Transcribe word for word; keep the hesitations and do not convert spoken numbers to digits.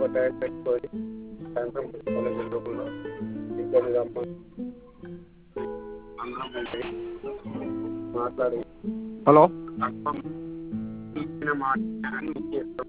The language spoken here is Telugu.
టైం పెట్టుకొని సాయంత్రం కాలేజీ లోపల ఇద్దరు రమ్మ అందరం వెళ్ళి మాట్లాడి హలో మాట